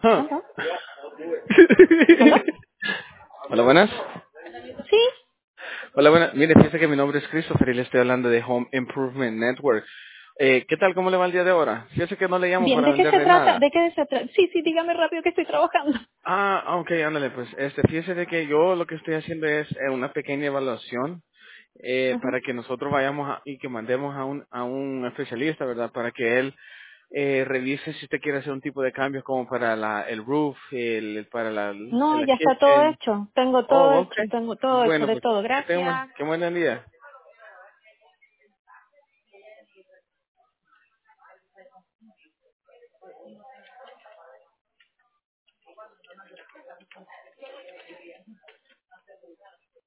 Huh. ¿Aló? ¿Aló? Hola, buenas. Sí. Hola, buenas. Mire, fíjese que mi nombre es Christopher y le estoy hablando de Home Improvement Network. ¿Qué tal? ¿Cómo le va el día de ahora? Fíjese que no le llamo Bien, para ¿de qué se venderle trata? nada. ¿De qué se trata? Sí, sí, dígame rápido que estoy trabajando. Ok, ándale, pues, fíjese de que yo lo que estoy haciendo es una pequeña evaluación Ujú. para que nosotros vayamos y que mandemos a un especialista, ¿verdad? Para que él revise si usted quiere hacer un tipo de cambios como para el roof, para No, la ya está todo kitchen. hecho. Tengo todo Oh, ok. hecho. Tengo todo hecho Bueno, de pues, todo. que tenga Gracias. que buen día.